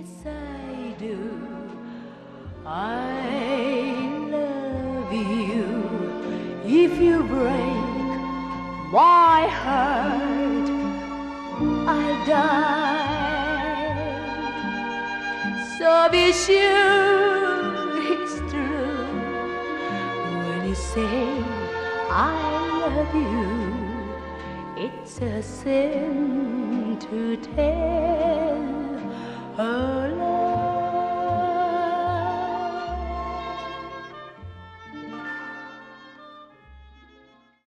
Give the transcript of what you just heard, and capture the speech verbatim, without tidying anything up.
Yes, I do. I love you. If you break my heart, I'll die. So be sure it's true when you say I love you. It's a sin to tell her.